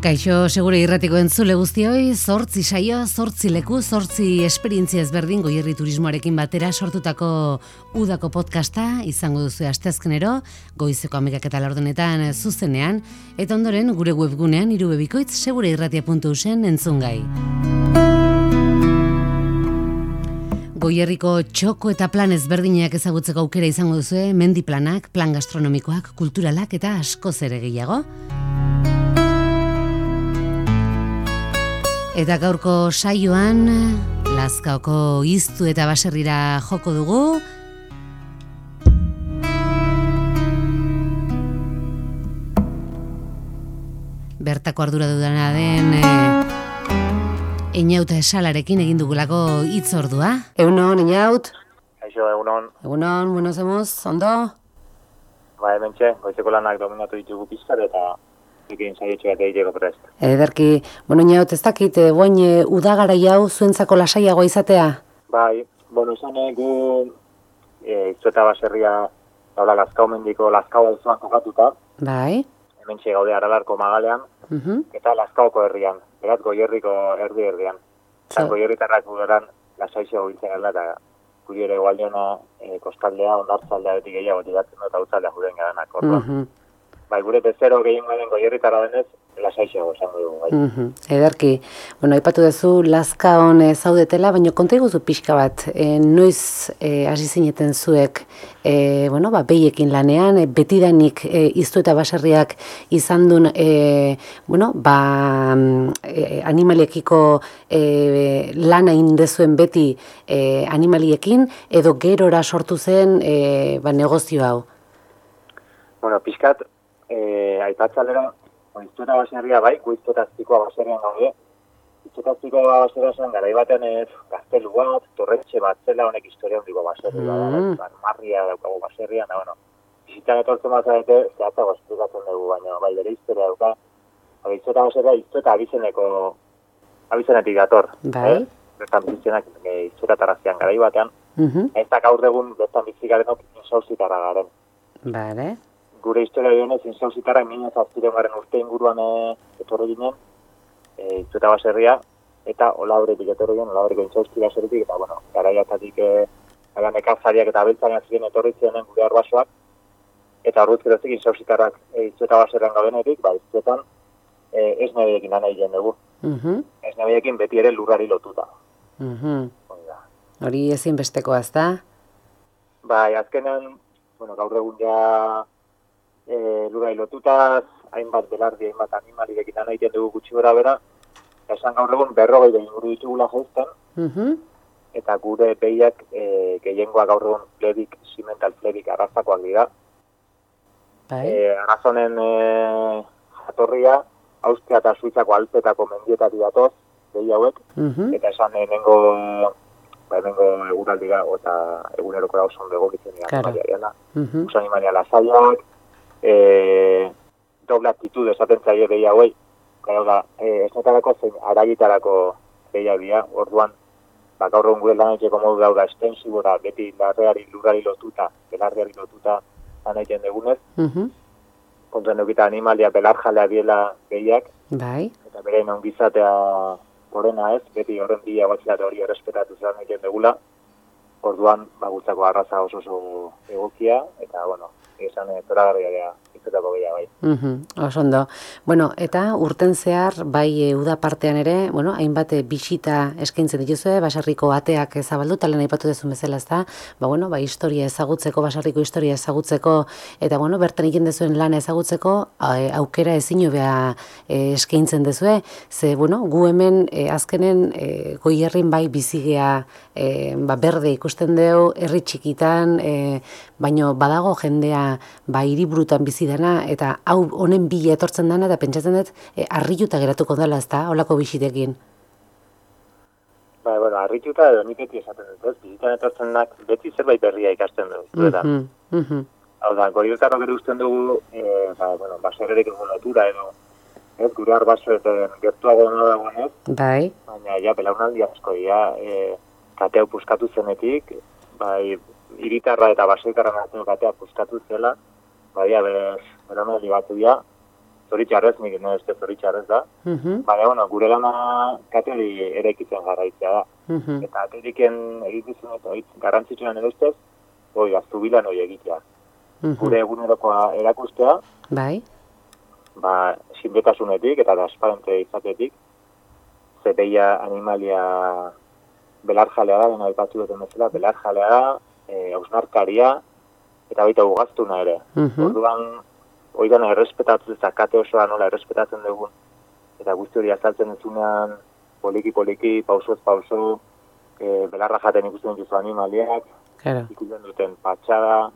Kaixo, segure irratiko entzule guztioi, 8 saio, 8 leku, 8 esperientzia ezberdin Goierri turismoarekin batera sortutako udako podcasta izango duzu asteazkenero, goizeko 11:00 zuzenean, eta ondoren gure webgunean irubebikoitz segureirratia.eusen entzungai. Goierriko txoko eta plan ezberdinak ezagutzeko aukera izango duzu, mendi planak, plan gastronomikoak, kulturalak eta askoz ere gehiago. Eta gaurko saioan, Lazkaoko iztu eta baserrira joko dugu. Bertako ardura dudana den Eñauta esalarekin egin dugulako hitzordua. Egunon, Eñaut? Kaixo, egunon. Egunon, buenos hemos, ondo? Ba, hementxe, goizeko lanak dominatu ditugu pizkat eta ekin saietxo bat egiteko prest. Ederki, Eñaut, ez dakit, guain udagarai hau zuentzako lasaiagoa izatea? Bai, izan gu Itzueta baserria daula Lazkao mendiko Lazkao auzoan kokatuta. Bai. Hementxe gaude Aralarko magalean, eta Lazkaoko herrian, beraz Goierriko erdi-erdian. Eta Goierritarrak guderan lasaixo gintzen gala, eta guri ere gualdiona kostaldea, ondartzaldea betik gehiago tiratzen dut hautzaldea juden garanak orduan. Bai, gure bezero gehien garen Goierritarra denez, lasaixo esango dugu, bai. Ederki, aipatu duzu Lazkaon zaudetela, baina konta iguzu pixka bat, noiz hasi zineten zuek, behiekin lanean, betidanik iztu eta baserriak izan duen, animaliekiko lana indezuen beti animaliekin, edo gerora sortu zen negozio hau? Pixkat, aipatzalera, Itzueta baserria bai, Itzuetazpikoa baserrian gaude. Itzuetazpikoa baserria zen garai batean gaztelu bat, torretxe bat zela, honek historia handiko baserria da, marria daukagu baserrian, da, bizitan etortzen bazarete, zehatzago esplikatzen dugu, baina bai bere historia dauka. Itzueta baserria, Itzueta abizenetik dator. Bai. Bertan bizitzenak Itzueta tarrazian garai batean, eta gaur egun bertan bizikarenok insauzitarra garen. Bale. Gure historia dionez, insauzitarrak 1907 urte inguruan etorri ginen, Itzueta baserria, eta Olabretik etorri ginen, Olabreko insauzki baserritik, eta, garaiatatik nekazariak eta abeltzariak ziren etorri ziren gure arbasoak, eta horretzerozik insauzitarrak Itzueta baserrian gaudenetik, Itzuetan esnebeekin lan egiten dugu. Esnebeekin beti ere lurrari lotuta. Hori ezinbestekoa, ez da? Bai, azkenean, gaur egun ja lurrari lotutaz, hainbat belardi, hainbat animalirekin lan egiten dugu gutxi gora bera, esan gaur egun 40 inguru ditugula jauzten, eta gure behiak gehiengoa gaur egun plebik, simental plebik arrazakoak dira. Arrazonen jatorria, Austria eta Suitzako alpetako mendietatik datoz, behi hauek, eta esan hemengo eguraldiga eta egunerokora oso ondo egokitzen dira animaliariana. Oso animalia lasaiak, doble actitud esaten zaie behi hauei, esnetarako zein aragitarako behiak dira, orduan, gaur egun gure lan egiteko modu dauda estensibora, beti lurrari lotuta, belarriari lotuta lan egiten dugunez, kontuen dukita animalia belarjalea biela behiak, eta bere ongizatea gorena ez, beti horren bila batzilate hori errespetatu zelan egiten dugula, orduan gutzako arraza oso egokia, eta, esan zoragarria gara Itzuetako behia, bai. Oso ondo. Eta urten zehar, bai uda partean ere, hainbat bisita eskaintzen dituzue, baserriko ateak zabaldu, talen aipatu dezun bezala, ez da, historia ezagutzeko, baserriko historia ezagutzeko, eta, bertan egin dezuen lana ezagutzeko, aukera ezin hobea eskaintzen dezue, ze, gu hemen azkenen Goierrin bai bizigea berde ikusten dugu, herri txikitan, baino badago jendea hiriburutan bizi dena, eta hau honen bila etortzen dena, eta pentsatzen dut, harrituta geratuko dela, ez da, holako bisitekin? Harrituta edo nik beti esaten dut, ez? Bizitan etortzenak beti zerbait berria ikasten dugu. Hau da, Goierritarrok ere usten dugu, baserrerik egon lotura edo, gure arbasoetan gertuago dagoen ez? Bai. Baina, belaunaldi asko, katea puskatu zenetik, hiritarra eta baserritarra nazio katea puskatu zela, berameldi batu dira, zoritxarrez, nik ez zoritxarrez da. Baina, bueno, gure lana kate hori ere ikitzen jarraitzea da. Eta ateriken egituzun garrantzitsuan ere ustez, gaztu bilan hori egitea. Gure egunerokoa erakustea, bai, sinbetasunetik eta transparente izatetik, zepeia animalia belarjalea da, dena ipatu duten bezala, belarjalea da, hausnarkaria, eta baita ugaztuna ere. Orduan, hori dena errespetatzen, zakate osoa nola errespetatzen dugun, eta guzti hori azaltzen duzunean, poliki-poliki, pausoz pauso, belarra jaten ikusten dituzu animaliak, ikusten duten patxada,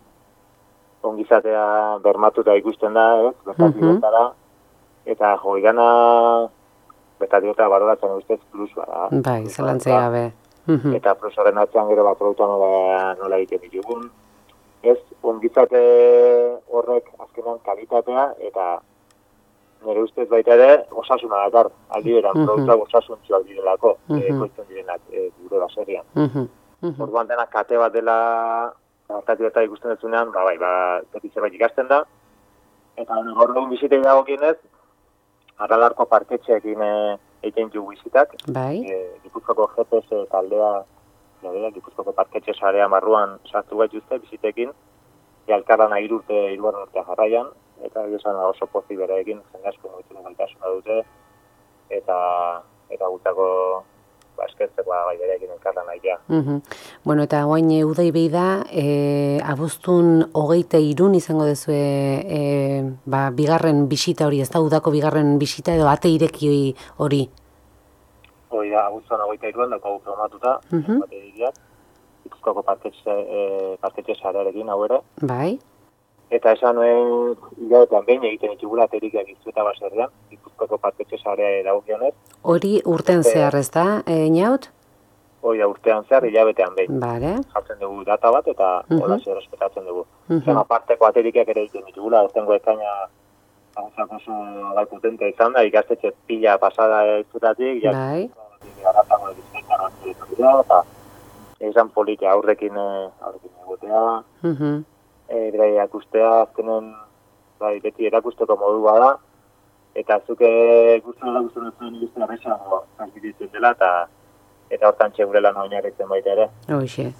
ongizatea bermatuta ikusten da, bertatik betara, eta hori dena bertatik betara baroratzen ustez plusua da. Bai, zelantzea gabe. Eta profesoren atzean gero produktua nola egiten ditugun. Ez, ongizate horrek azkenan kalitatea eta nire ustez baita ere osasuna dakar, aldi beran, produktuak osasuntzuak direlako, koizten direnak gure baserrian. Orduan dena kate bat dela hartatu eta ikusten duzunean, beti zerbait ikasten da. Eta gaur egun bizitei dagokienez, Arralarko parketxeekin egiten du bizitak. Gipuzkoako GPS taldea, Gipuzkoako parketxe sarea marruan sartu gaituzte bizitekin, Alkarlan 3 urte jarraian, eta esan oso pozi bereekin, jende asko mugitzen gaitasuna dute, eta gutako eskertzeko bereekin Alkarlan aitea. Bueno, eta guain udai behi da, abuztun 23 izango dezue bigarren bisita hori, ez da udako bigarren bisita edo ate ireki hori? Hori da, abuztuan 23an daukagu programatuta, ate iriak, Gipuzkoako parketxe sarearekin hau ere. Bai. Eta esan nuen hilabetean behin egiten ditugula aterikiak Izueta baserrian, Gipuzkoako parketxe sarea dagokionez. Hori urtean zehar, ez da, Inaut? Hori da, urtean zehar, hilabetean behin. Bale. Jartzen dugu data bat eta hola errespetatzen dugu. Zen aparteko aterikiak ere egiten ditugula, ortengo ekaina aguzak oso gai potentea izan da, ikastetxe pila pasada Izuetatik, bai. Eta izan politia aurrekin egotea, berai erakustea, azkenen beti erakusteko modua da, eta zuke guztien duzuen ikusten arrexago transmititzen dela, eta hortan txegure lan oinarritzen baita ere. Hoxe.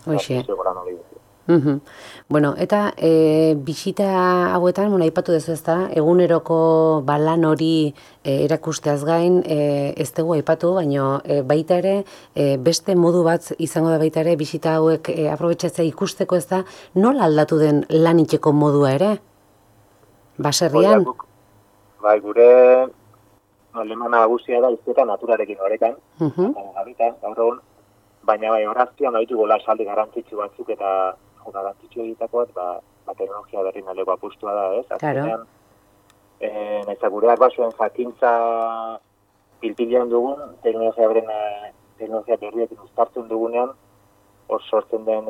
Bueno, eta bisita hauetan, aipatu dezu ez da, eguneroko lan hori erakusteaz gain, ez dugu aipatu, baina baita ere, beste modu bat izango da baita ere, bisita hauek aprobetxatzea ikusteko ez da, nola aldatu den lan itxeko modua ere? Baserrian? Bai, gure lemana nagusia da Izueta naturarekin horekan, gaur egun, baina horaztian baitu gola esaldi garrantzitsu batzuk eta garrantzitsu egitakoak, teknologia berri naleko apustua da, ez? Claro. Nahiza gureak basuen jakintza pilpilean dugun, teknologia berriekin uztartzen dugunean, hor sortzen den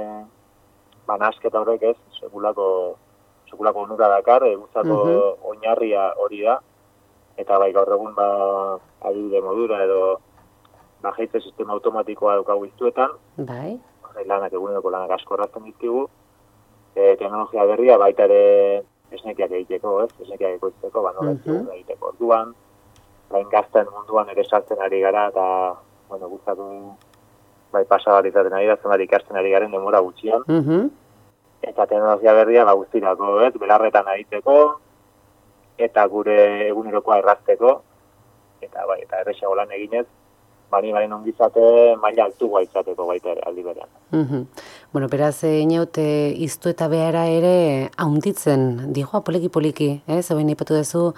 nahasketa horrek ez, sekulako onura dakar, guztako oinarria hori da, eta gaur egun adibide modura edo jaitze sistema automatikoa daukagu Izuetan. Bai. Lanak eguneroko lanak asko errazten dizkigu. Teknologia berria baita ere esnekiak egiteko, ez? Esnekiak ekoizteko, nola egiteko orduan. Gazten munduan ere sartzen ari gara, eta, guztatu pasabat izaten ari da, zenbat ikasten ari garen denbora gutxian. Eta teknologia berria guztirako, ez? Belarretan egiteko, eta gure egunerokoa errazteko, eta errexago lan eginez, animalen ongizate maila altugoa izateko baita ere, aldi berean. Bueno, beraz, Inaut, Izueta behara ere haunditzen, dijoa poliki-poliki, zegoen ipatu duzu,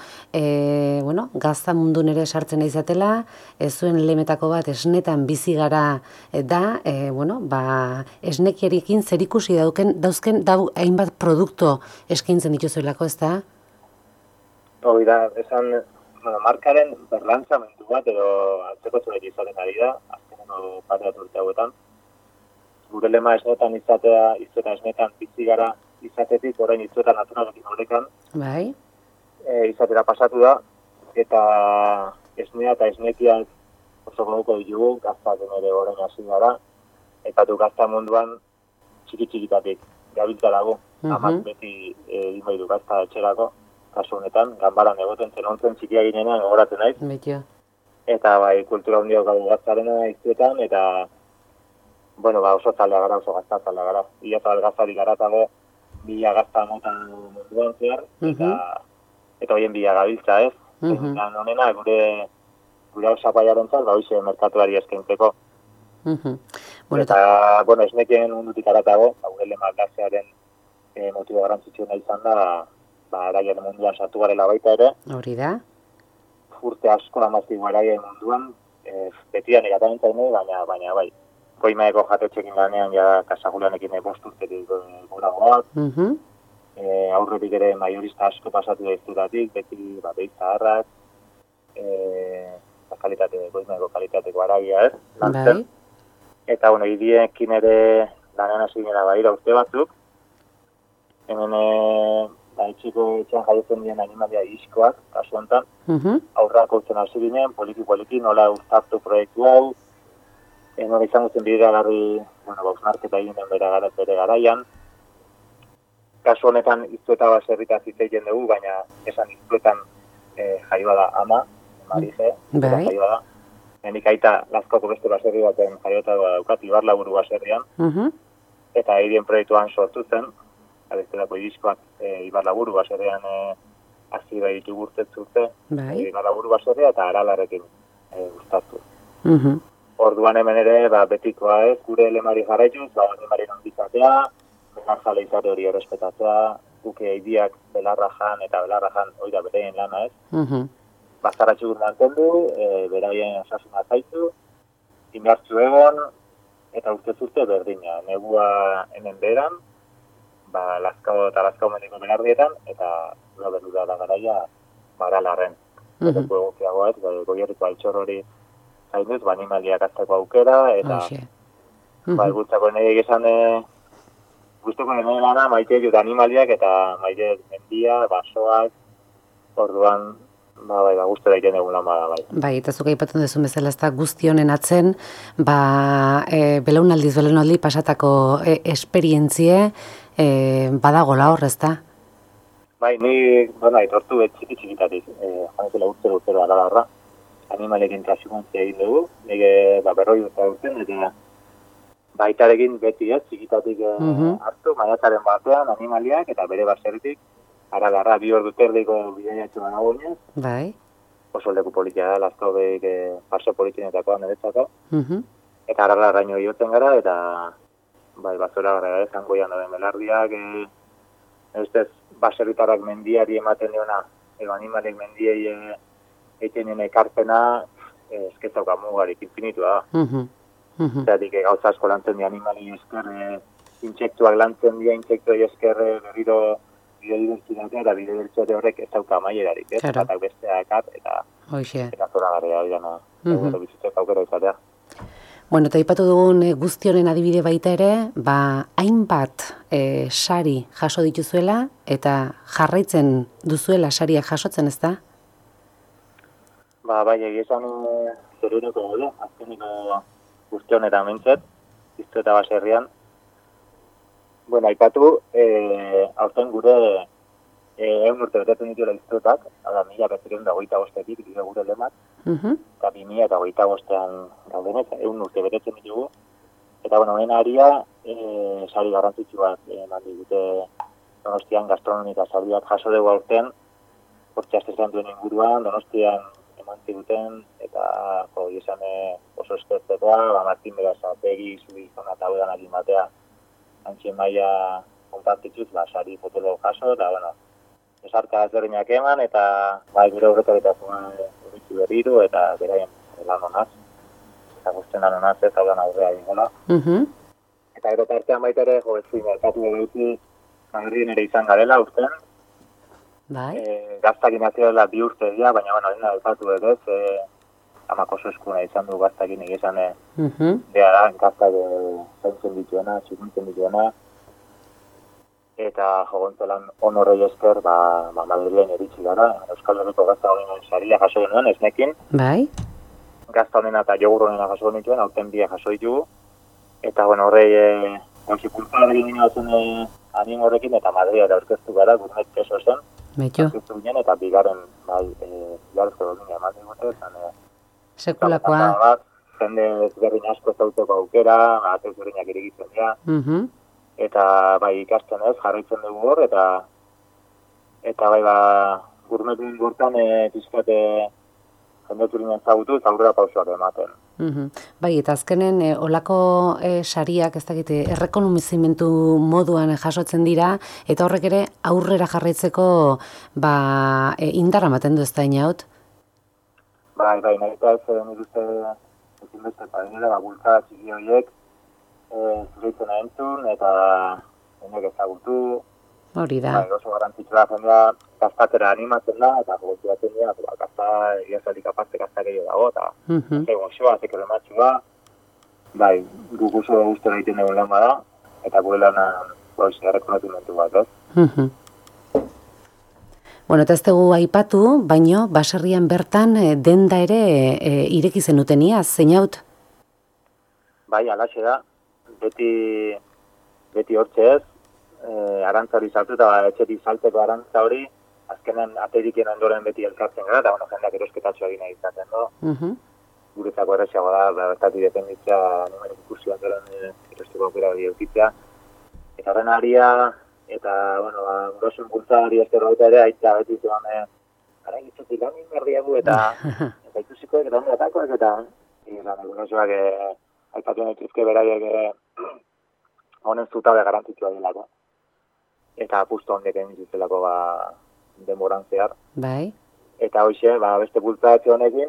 gazta mundun ere sartzen izatela, ez zuen lemetako bat esnetan bizi gara da, esnekiarekin zerikusi dauzken hainbat produktu eskaintzen dituzuelako, ez da? Hori da, esan, markaren berlantzamentu bat edo antzeko zuek izaten ari da, azkeneko pateat urte hauetan. Gure lema esnetan izatea, Izueta esnetan bizi gara izatetik, orain Izueta naturalekin horrekan. Bai. Izatera pasatu da, eta esnea eta esnekiak oso goduko ditugu, gaztaken ere orain hasi gara, eta gazta munduan txiki-txikitatik gabiltza dago, amak beti imaidu gazta etxerako. kasu honetan, ganbaran egoten zen ontzen txikia ginenean gogoratzen naiz. Betio. Eta bai, kultura hundiok gau gaztarena iztuetan, eta, bueno, oso zalea gara, oso gazta gara. Ia zabal gaztari garatago, bila gazta mota munduan zehar, eta hoien bila gabiltza, ez? Eta honena, gure osapaiaren zaz, hoize merkatuari eskaintzeko. Eta, bueno, esnekien mundutik garatago, gure lema aldatzearen motibo garrantzitsuena izan da, araien munduan sartu garela baita ere. Hori da. Urte asko amaztigu araien munduan, betian egatan zaine, baina bai. Goimaeko jatetxekin lanean, ja, kasagulanekin 5 urtetik goragoak. Aurretik ere maiorista asko pasatu daizturatik, beti beitzaharrak, goimaeko kalitateko aragia, ez? Bai. Eta, bueno, hiriekin ere lanean hasi gara badira urte batzuk. Hemen, etxeko etxean jaiotzen dien animalia iskoak, kasu honetan. Aurrak hautzen hasi ginen, poliki nola uztartu proiektu hau. Nola izango zen bidea garri, bausnarketa egin den bere garaian. Kasu honetan iztueta baserrita zitzeiten dugu, baina esan iztuetan jaioa da ama, Marije, jaioa da. Henik aita Lazkaoko beste baserri baten jaiotagoa daukat, Ibarlaburu baserrian. Eta hirien proiektuan sortu zen, abestelako irizkoak Ibarlaburu baserrian hasi ditu urte, Ibarlaburu baserria eta Aralarrekin uztartu. Orduan hemen ere, betikoa ez, gure lemari jarraituz, lemari nondizatea, belarjale izate hori errespetatzea, guke idiak belarra jan eta belarra jan oida bereien lana ez. Bazaratxugun mantendu, beraien osasuna zaitu, indartzu egon, eta urte berdina. Negua hemen beran, Lazkao eta Lazkao mendiko belardietan, eta berduda da garaia Aralarren. Leku egokiagoa ez, goierriko altxor hori zainuz, animaliak azteko aukera, eta guztako nahi egizan guztoko nahi lana maite dut animaliak eta maite mendia, basoak, orduan guztu daiten egun lan bada, bai. Bai, eta zuka ipatzen duzun bezala, ez da guzti honen atzen, belaunaldi pasatako esperientzie badagola hor, ez da? Bai, ni, aitortu txikitatik, janetela urtero Aralarra, animalekin trasikontzia egin dugu, nire berroi urten, eta baitarekin beti ez, txikitatik hartu, maiatzaren batean animaliak, eta bere baserritik, Aralarra 2 ordu terdiko bidaiatxo nagoenez. Bai. Oso leku politia da, Lazkao behik parso politienetako niretzako. Eta Aralarraino iotzen gara, eta bazora gara zangoian dauden belardiak, ez baserritarrak mendiari ematen diona, animalek mendiei egiten ekarpena, esketzauka mugarik infinitua da. Zeratik gauza asko lantzen di animali esker, intsektuak lantzen dira, intsektuak esker berriro biodibertsitatea eta biodibertsitate horrek ez dauka amaierarik, ez? Batak besteak eta zora garria dira, bizitzeko aukera izatea. Bueno, eta aipatu dugun guzti honen adibide baita ere, hainbat sari jaso dituzuela eta jarraitzen duzuela sariak jasotzen, ez da? Bai, egizan zeruneko gaude, azkeniko guzti honetan mentzet, iztu eta baserrian. Bueno, aipatu, aurten gure 100 urte betetzen dituela iztuetak, 1925-etik dira gure lemak, eta 2025-ean gaudenez, 100 urte betetzen ditugu. Eta, honen aria, sari garrantzitsu bat eman digute Donostian gastronomika sari bat jaso dugu aurten, hortxe aztezen duen inguruan, Donostian eman ziguten, eta izan oso eskertzekoa, Martin Berazapegi, Zubi Zona eta Udan akin batea, antzien maia konpartituz, sari fotolo jaso, eta, esarka ezberdinak eman, eta gure horretaritazua horretzu berriru, eta beraien lan honaz, eta guztien lan honaz ez, hau dan aurrea ingola. Eta gero tartean baita ere, ezin, elkatu dugu, Madriden ere izan garela urten, gaztakin nazioela 2 urte dira, baina, dena elkatu edo ez, amako eskuna izan du gaztakin egizan, behar gaztak zaintzen dituena, txikuntzen dituena, eta jogontzelan honorrei esker, Madrilen eritzi gara, Euskal Herriko gazta honen saria jaso genuen, esnekin. Bai. Gazta honena eta jogur honena jaso genituen, aurten bia jaso ditugu. Eta, horrei, kulpa egin zen animo horrekin, eta Madrid ere aurkeztu gara, gurnet keso zen. Betu. Eta bigarren, bai, bigarrezko domina eman digute, Sekulakoa. Jende ezberdin asko zauteko aukera, ate ezberdinak irigitzen dira, eta bai ikasten ez, jarraitzen dugu hor, eta bai gurmetun gortan pizkate jende turinen zagutu, aurrera pausoak ematen. Bai, eta azkenen olako sariak, ez dakite, errekonomizimentu moduan jasotzen dira, eta horrek ere aurrera jarraitzeko indarra ematen du ez da inaut? Bai, nahi eta ez nik uste ezinbeste parinera, bultza txiki horiek zureitzen entzun eta jenek ezagutu. Hori da. Bai, oso garantzitsua jendea gaztatera animatzen da, eta gozioatzen dira, gazta iazalik apazte gazta gehiago dago, eta gozoa, zekero matxua, bai, guk oso guztera egiten dugu lan bada, eta gure lana errekonozimentu bat, ez? Bueno, eta ez dugu aipatu, baino, baserrian bertan denda ere ireki zenutenia, zeinaut? Bai, alaxe da, beti hortxe ez, arantza hori saltu eta etxetik salteko arantza hori, azkenen aterikien ondoren beti elkartzen gara, eta jendeak erosketatxoa egin nahi izaten, no? Guretzako errexiago da, bertatik dependitzea, numerik ikusi ondoren erosteko aukera hori eukitzea. Eta horren aria, eta, grosun bultzari esker baita ere, aitza beti zegoen, gara egitzetik lan inberdiagu, eta ikusikoek, eta ondatakoek, eta grosuak aipatu netuzke beraiek honen zutabe garantitua delako. Eta apustu hondek egin zutzelako denboran zehar. Bai. Eta hoxe, beste bultzatze honekin,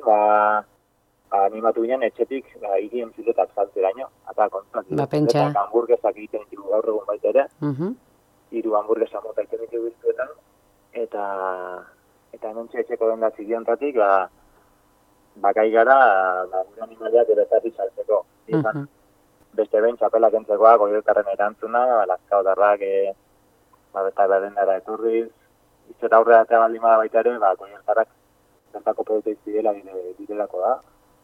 animatu ginen etxetik hirien ziletak saltzeraino. Eta kontuak, pentsa. Eta hamburguesak egiten ditugu gaur egun baita ere. 3 hamburguesa mota egiten ditugu biztuetan. Eta hementxe etxeko denda zidiontatik, bakai gara, gure animaliak erezatik saltzeko. Beste behin txapelak entzekoa, goielkarren erantzuna, lazkao darrak, eta berdendara etorriz, izeta aurrera eta baldimada baita ere, goielkarrak zertako produktu izidela direlako da.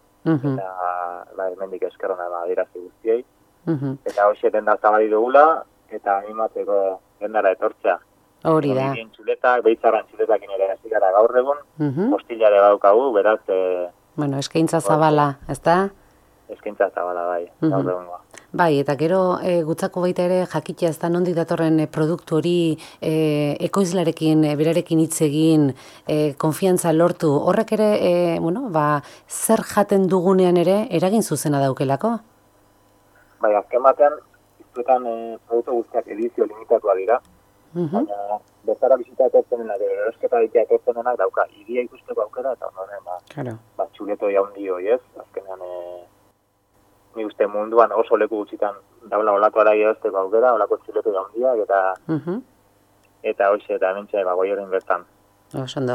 Eta hemendik eskerrona adirazi guztiei. Eta hoxe denda zabali dugula, eta animatzeko dendara etortzea. Hori da. Hirien txuletak, behitzarran txuletakin ere hasi gara gaur egun, postilare baukagu, beraz... eskaintza zabala, ez da? Eskaintza zabala, bai, gaur egungoa. Bai, eta gero gutzako baita ere jakitea ez da nondik datorren produktu hori ekoizlarekin, berarekin hitz egin, konfiantza lortu. Horrek ere, zer jaten dugunean ere eragin zuzena daukelako? Bai, azken batean, iztuetan produktu guztiak edizio limitatuak dira. Baina, bezara bizita etortzenenak, erosketa ditea etortzenenak dauka, iria ikusteko aukera, eta horren, txuleto jaundi hoi ez, azkenean... Ni uste munduan oso leku gutxitan daula olako araia ezteko aukera, olako txuletu jaundiak, eta hoxe, eta hementxe, goierrin bertan. Osondo.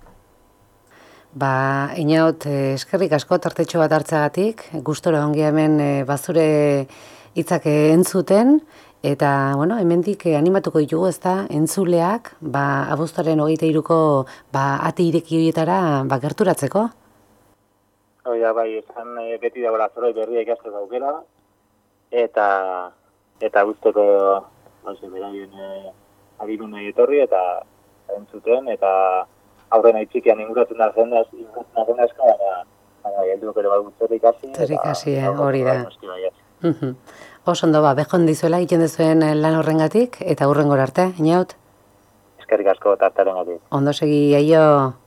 Inaut, eskerrik asko tartetxo bat hartzagatik, gustora ongi hemen bazure hitzak entzuten, eta, hemendik animatuko ditugu ez da, entzuleak, abuztuaren 23ko ate ireki horietara gerturatzeko. Oia, bai, esan beti dagoela zoroi berria ikasteko aukera, eta guzteko beraien agirunei etorri, eta entzuten, eta aurren aitzikian inguratzen da jendaz asko, baina helduko ere bat zerrik hasi. Zerrik hasi, hori da. Osondo, behon dizuela egiten dezuen lan horrengatik, eta hurrengora arte, inaut? Eskerrik asko tartaren gatik. Ondo segi, aio.